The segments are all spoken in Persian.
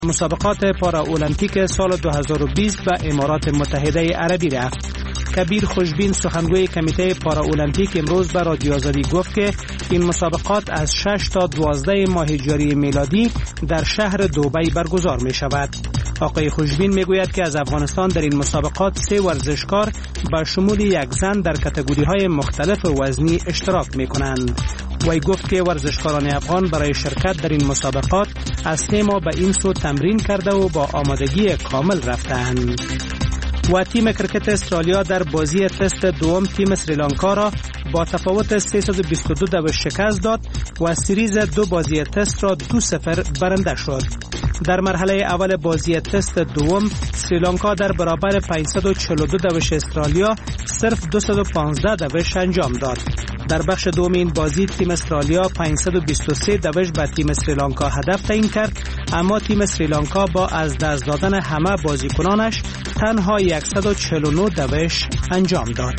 مسابقات پارا المپیک سال 2020 به امارات متحده عربی رفت. کبیر خوشبین سخنگوی کمیته پارا المپیک امروز به رادیو آزادی گفت که این مسابقات از 6 تا 12 ماه ژوئیه میلادی در شهر دبی برگزار می شود. آقای خوشبین می گوید که از افغانستان در این مسابقات 3 ورزشکار به شمول یک زن در کاتگوری های مختلف وزنی اشتراک می کنند. وی گفت که ورزشکاران افغان برای شرکت در این مسابقات از 3 ماه به این سو تمرین کرده و با آمادگی کامل رفتند. و تیم کرکت استرالیا در بازی تست دوم تیم سریلانکا را با تفاوت 322 شکست داد و سریز 2 بازی تست را 2-0 برنده شد. در مرحله اول بازی تست دوم سریلانکا در برابر 542 استرالیا صرف 215 انجام داد. در بخش دوم این بازی تیم استرالیا 523 به تیم سریلانکا هدف تعیین کرد، اما تیم سریلانکا با از دست دادن همه بازیکنانش تنها 149 انجام داد.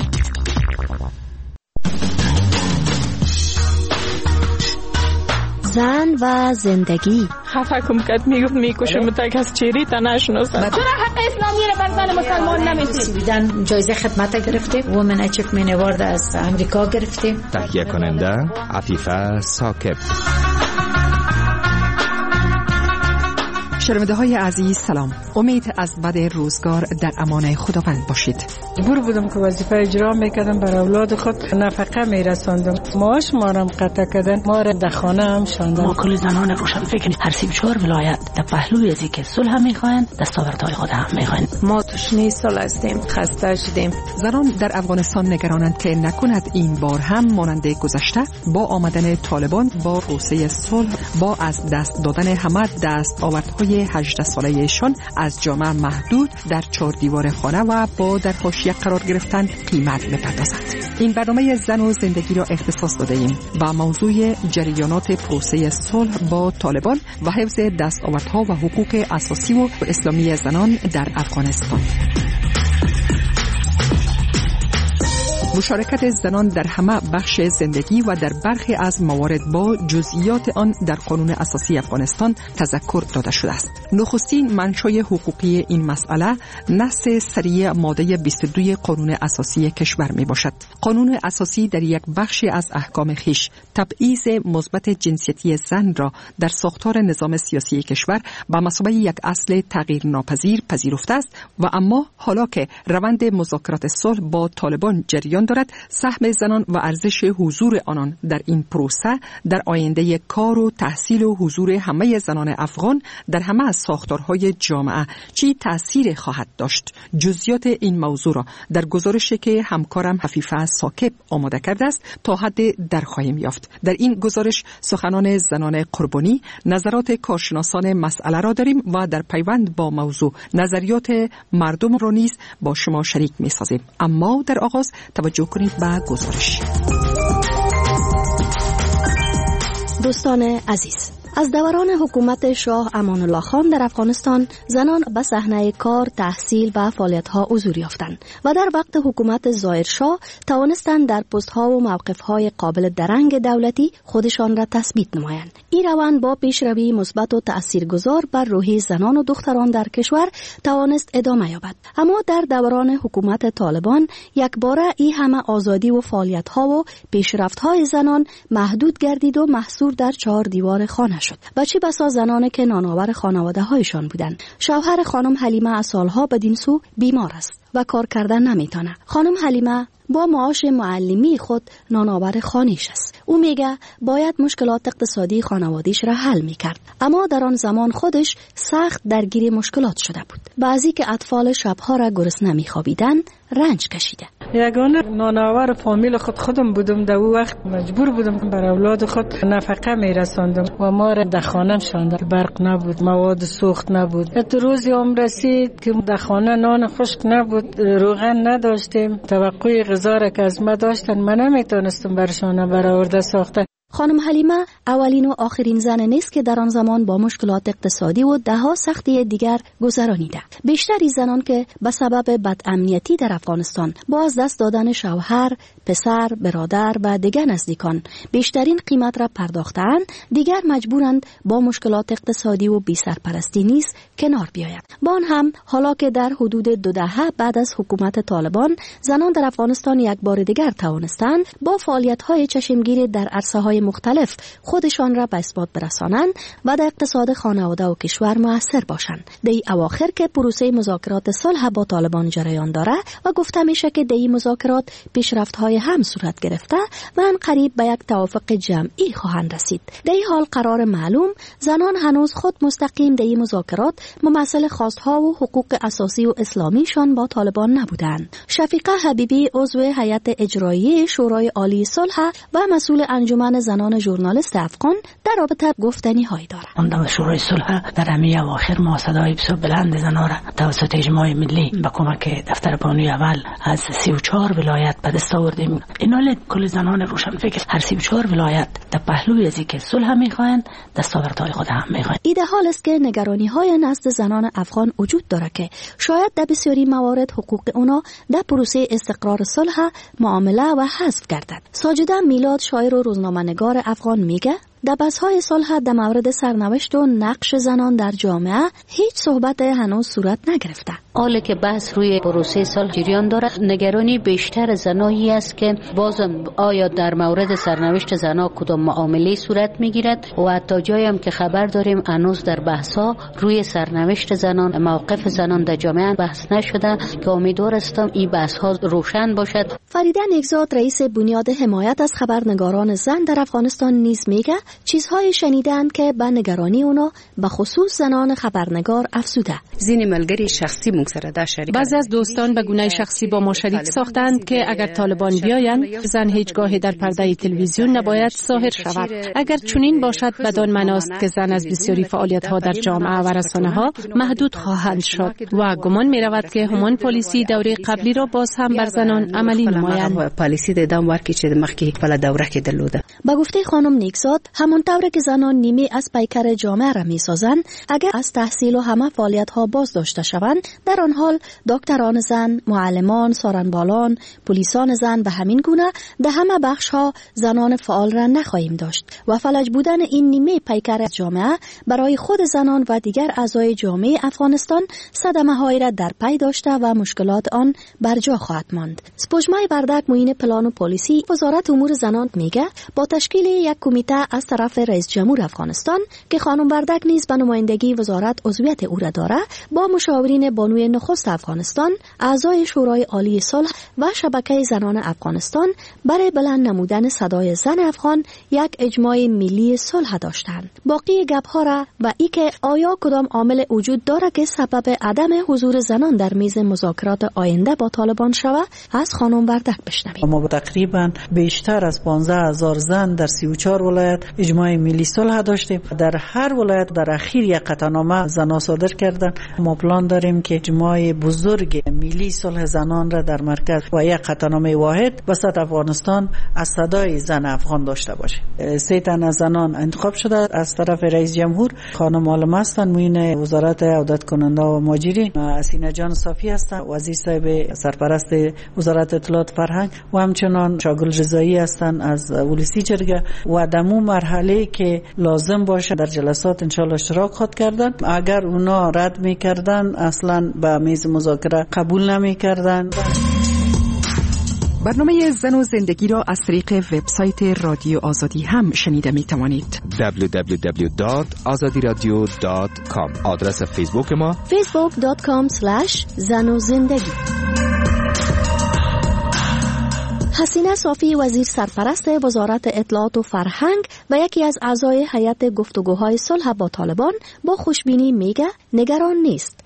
زن و زندگی. خفه کم کد میکشم تا کس چیری تا نشناسم. چرا حق اسلامی را بر زن مسلمان نمیدید؟ سویدن جایزه خدمت گرفته، وومن اچیومنت اوارد از امریکا گرفته. تهیه کننده عفیفه ثاقب. شنونده های عزیز سلام. امید از بد روزگار در امان خداوند باشید. مجبور بودم که وظیفه اجرا میکردم، بر اولاد خود نفقه میرساندم. معاش ما را قطع کردن، ما را در خانه هم شاندن. ما کل زنان روشن فکر هر 34 ولایت در پهلوی ازی که صلح میخواین، دستاوردهای خود هم میخواین. ما توشنی سال هستیم، خسته شدیم. زنان در افغانستان نگرانند که نکند این بار هم مانند گذشته با آمدن طالبان با روسیه صلح، با از دست دادن همه دستاوردهای 18 ساله‌شان از جامعه محدود در 4 دیوار خانه و با در حاشیه قرار گرفتن قیمت بپردازند. این برنامه زن و زندگی را اختصاص داده ایم با موضوع جریانات پروسه صلح با طالبان و حفظ دستاوردها و حقوق اساسی و اسلامی زنان در افغانستان. مشارکت زنان در همه بخش زندگی و در برخی از موارد با جزئیات آن در قانون اساسی افغانستان تذکر داده شده است. نخستین منشأ حقوقی این مسئله نص سریع ماده 22 قانون اساسی کشور می باشد. قانون اساسی در یک بخش از احکام خویش تبعیض مثبت جنسیتی زن را در ساختار نظام سیاسی کشور به مثابه یک اصل تغییر ناپذیر پذیرفته است و اما حالا که روند مذاکرات صلح با طالبان جریان دارد، سهم زنان و ارزش حضور آنان در این پروسه در آینده کار و تحصیل و حضور همه زنان افغان در همه از ساختارهای جامعه چی تأثیر خواهد داشت. جزئیات این موضوع را در گزارشی که همکارم عفیفه ثاقب آماده کرده است تا حد در خواهیم یافت. در این گزارش سخنان زنان قربانی، نظرات کارشناسان مسئله را داریم و در پیوند با موضوع نظریات مردم را نیز با شما شریک می سازیم. اما در آغاز توجه کنید به گزارش. دوستان عزیز، از دوران حکومت شاه امان الله خان در افغانستان زنان به صحنه کار، تحصیل و فعالیت‌ها حضور یافتند و در وقت حکومت ظاهر شاه توانستند در پست‌ها و موقف‌های قابل درنگ دولتی خودشان را تثبیت نمایند. این روند با پیشروی مثبت و تأثیرگذار بر روحیه زنان و دختران در کشور توانست ادامه یابد. اما در دوران حکومت طالبان یکباره این همه آزادی و فعالیت‌ها و پیشرفت‌های زنان محدود گردید و محصور در 4 دیوار خانه شد. و چه بسا زنانی که نانآور خانواده هایشان بودند. شوهر خانم حلیمه از سالها بدین سو بیمار است و کار کردن نمیتونه. خانم حلیمه با معاش معلمی خود نانآور خانیش است. او میگه باید مشکلات اقتصادی خانوادیش را حل میکرد، اما در آن زمان خودش سخت درگیر مشکلات شده بود. بعضی که اطفال شبها را گرسنه میخوابیدن رنج کشیده. یگانه نانآور فامیل خودم بودم. در اون وقت مجبور بودم بر اولاد خود نفقه میرساندم و ما را در خانه شاندن. برق نبود، مواد سوخت نبود. حتی روزی هم رسید که در خانه نان خشک نبود، روغن نداشتیم. توقع غذا را که از ما داشتن من نمیتونستم برشان برآورده ساخته. خانم حلیمه اولین و آخرین زن نیست که در آن زمان با مشکلات اقتصادی و دهها سختی دیگر گذرانیده. بیشتری زنان که به سبب بدامنیتی در افغانستان با از دست دادن شوهر، پسر، برادر و دیگر نزدیکان بیشترین قیمت را پرداختند، دیگر مجبورند با مشکلات اقتصادی و بی‌سرپرستی نیز کنار بیایند. با آن هم حالا که در حدود 2 دهه بعد از حکومت طالبان زنان در افغانستان یک بار دیگر توانستند با فعالیت‌های چشمگیر در عرصه‌های مختلف خودشان را به اثبات برسانند و در اقتصاد خانواده و کشور مؤثر باشند. در اواخر که پروسه مذاکرات صلح با طالبان جریان داره و گفته میشه که در این مذاکرات پیشرفت‌های هم صورت گرفته و ان قریب به یک توافق جمعی خواهند رسید. در این حال قرار معلوم زنان هنوز خود مستقیم در این مذاکرات ممثل خواست‌ها و حقوق اساسی و اسلامیشان با طالبان نبودند. شفیقه حبیبی عضو هیئت اجرایی شورای عالی صلح و مسئول انجمن زنان ژورنالیست افغان در رابطه گفتنی هایی دارد. اون شورای صلح در همی اواخر ما صدای بسیار بلند زنان را توسط اجماع ملی با کمک دفتر بانوی اول از 34 ولایت به دست آوردیم. اینال کل زنان روشنفکر هر 34 ولایت در پهلوی از اینکه صلح میخواهند دستاوردهای خود هم میخواهند. ایده حال است که نگرانی های نزد زنان افغان وجود دارد که شاید در بسیاری موارد حقوق اونا در پروسه استقرار صلح معامله و حذف گردد. ساجده میلاد شاعر و روزنامه‌نگار افغان میگه در بحث‌های صلح در مورد سرنوشت و نقش زنان در جامعه هیچ صحبت هنوز صورت نگرفته. حالی که بحث روی پروسه صلح جریان دارد، نگرانی بیشتر زنایی است که بازم آیا در مورد سرنوشت زنان کدام معامله صورت میگیرد و حتی جایی هم که خبر داریم هنوز در بحث‌ها روی سرنوشت زنان، موقف زنان در جامعه بحث نشده که امیدوار هستم این بحث‌ها روشن باشد. فریده نیکزاد رئیس بنیاد حمایت از خبرنگاران زن در افغانستان نیز میگه چیزهای شنیدند که به نگرانی اونا به خصوص زنان خبرنگار افزوده. بعضی از دوستان به گونه شخصی با ما شریک ساختند که اگر طالبان بیایند زن هیچگاه در پرده تلویزیون نباید ظاهر شود. اگر چنین باشد بدان معناست که زن از بسیاری فعالیت‌ها در جامعه و رسانه‌ها محدود خواهند شد و گمان می‌رود که همان پالیسی دوره قبلی را باز هم بر زنان عملی نمایند. با گفته خانم نیکزاد همانطور که زنان نیمه از پیکر جامعه را می‌سازند، اگر از تحصیل و همه فعالیت‌ها باز داشته شوند، در آن حال دکتران زن، معلمان، سارنبالان، پلیسان زن و همین گونه در همه بخش‌ها زنان فعال را نخواهیم داشت و فلج بودن این نیمه پیکر جامعه برای خود زنان و دیگر اعضای جامعه افغانستان صدمه‌هایی را در پی داشته و مشکلات آن بر جا خواهد ماند. سپوجمای بردک معین پلان و پالیسی وزارت امور زنان میگه با تشکیل یک کمیته از طرف رئیس جمهور افغانستان که خانم بردک نیز به نمایندگی وزارت عضویت او را داره، با مشاورین بانوی نخست افغانستان، اعضای شورای عالی صلح و شبکه زنان افغانستان برای بلند نمودن صدای زن افغان یک اجماع ملی صلح داشتند. باقی گپ‌ها را و ای که آیا کدام عامل وجود داره که سبب عدم حضور زنان در میز مذاکرات آینده با طالبان شود از خانم بردک بشنویم. ما تقریبا بیشتر از 15000 زن در 34 ولایت اجماع ملی صلح داشتیم. در هر ولایت در اخیر یک قطعنامه زنان صادر کردن. ما پلان داریم که اجماع بزرگ ملی صلح زنان را در مرکز و یک قطعنامه واحد وسط افغانستان از صدای زن افغان داشته باشه. 3 تن از زنان انتخاب شده از طرف رئیس جمهور. خانم عالم هستن معین وزارت عودت کننده و مهاجرین، حسینه جان صافی هستن وزیر صاحب سرپرست وزارت اطلاعات فرهنگ و همچنان شاگل رضایی هستن از ولسی جرگه و دمو مرحله که لازم باشه در جلسات انشالله اشتراک خواهد کردن. اگر اونا رد میکردن اصلا به میز مذاکره قبول نمیکردن. برنامه زن و زندگی را از طریق وبسایت رادیو آزادی هم شنیده می توانید. www.azadiradio.com. آدرس فیسبوک ما facebook.com/zanozindagi. حسینه صافی وزیر سرپرست وزارت اطلاعات و فرهنگ و یکی از اعضای هیئت گفتگوهای صلح با طالبان با خوشبینی میگه نگران نیست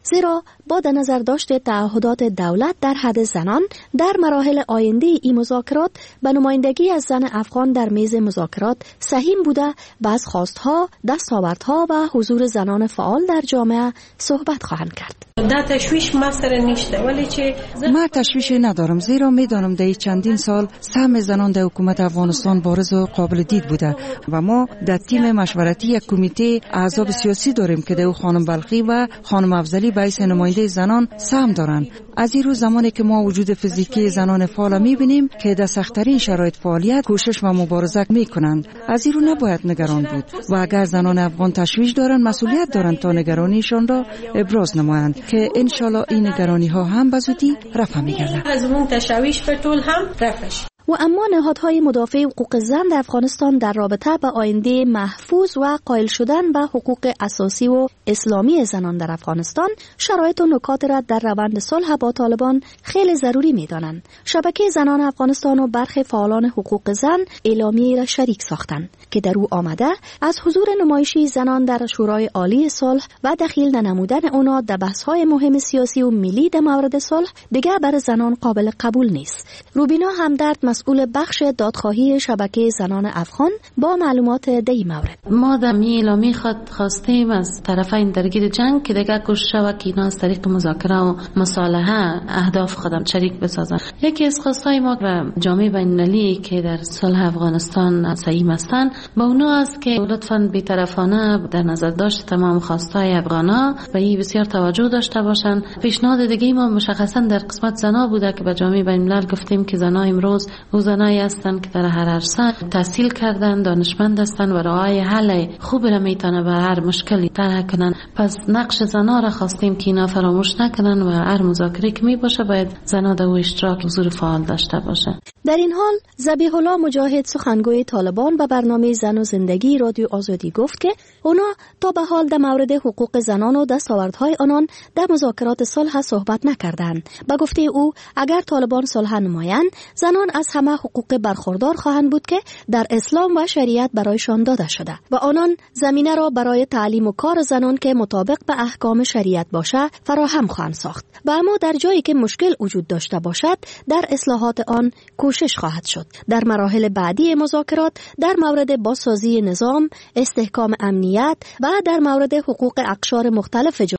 زیرا با در نظر داشت تعهدات دولت در حد زنان در مراحل آینده این مذاکرات به نمایندگی از زن افغان در میز مذاکرات سهیم بوده و از خواستها، دستاوردها و حضور زنان فعال در جامعه صحبت خواهند کرد. دا تشویش ما سره نشته، ولی چه ما تشویش ندارم، زیرا میدانم در چندین سال سهم زنان در حکومت افغانستان بارز و قابل دید بوده و ما در تیم مشورتی یک کمیته احزاب سیاسی داریم که در خانم بلخی و خانم افضلی به حیث نماینده زنان سهم دارند. از این روز زمانی که ما وجود فیزیکی زنان فعال میبینیم که در سخت‌ترین شرایط فعالیت، کوشش و مبارزه میکنند، از این رو نباید نگران بود و اگر زنان افغان تشویش دارند مسئولیت دارند تا نگرانیشان را ابراز نمایند که انشالله این نگرانی ها هم به زودی رفع می‌گردد. از اون تشویش به طول هم رفعش. و اما نهادهای مدافع حقوق زن در افغانستان در رابطه با آینده محفوظ و قائل شدن به حقوق اساسی و اسلامی زنان در افغانستان شرایط و نکات را در روند صلح با طالبان خیلی ضروری می‌دانند. شبکه زنان افغانستان و برخی فعالان حقوق زن اعلامیه را شریک ساختند که در او آمده از حضور نمایشی زنان در شورای عالی صلح و دخیل ننمودن آنها در بحث‌های مهم سیاسی و ملی در مورد صلح دیگر برای زنان قابل قبول نیست. روبینا همدرد مسئول بخش دادخواهی شبکه زنان افغان با معلومات در این مورد. ما در اعلامیه خواستیم از طرفین درگیر جنگ که دیگه کوشش و که اینا از طریق مذاکره و مصالحه اهداف خودم شریک بسازن. یکی از خواستای ما و جامعه بین‌المللی که در صلح افغانستان سهیم هستند با اونا است که لطفاً بی‌طرفانه در نظر داشت تمام خواستای افغانا و این بسیار توجه داشته باشن. پیشنهاد دیگه ما مشخصاً در قسمت زنا بوده که به جامعه بین‌الملل گفتیم که زنا امروز زنایی هستند که در هر عرصه تحصیل کردن، دانشمند هستند و راه حل خوب را میتونه به هر مشکلی طرح کنن. پس نقش زنا را خواستیم که اینا فراموش نکنن و هر مذاکره که می باشه باید زنا در اشتراک حضور فعال داشته باشه. در این حال ذبیح الله مجاهد سخنگوی طالبان به برنامه زن و زندگی رادیو آزادی گفت که اونا تا به حال در مورد حقوق زنان و دستاوردهای آنان در مذاکرات صلح صحبت نکردند. به گفته او اگر طالبان صلح نمایند زنان از همه حقوق برخوردار خواهند بود که در اسلام و شریعت برایشان داده شده و آنان زمینه را برای تعلیم و کار زنان که مطابق به احکام شریعت باشه فراهم خواهند ساخت و اما در جایی که مشکل وجود داشته باشد در اصلاحات آن کوشش خواهد شد. در مراحل بعدی مذاکرات در مورد بازسازی نظام، استحکام امنیت و در مورد حقوق اقشار مختلف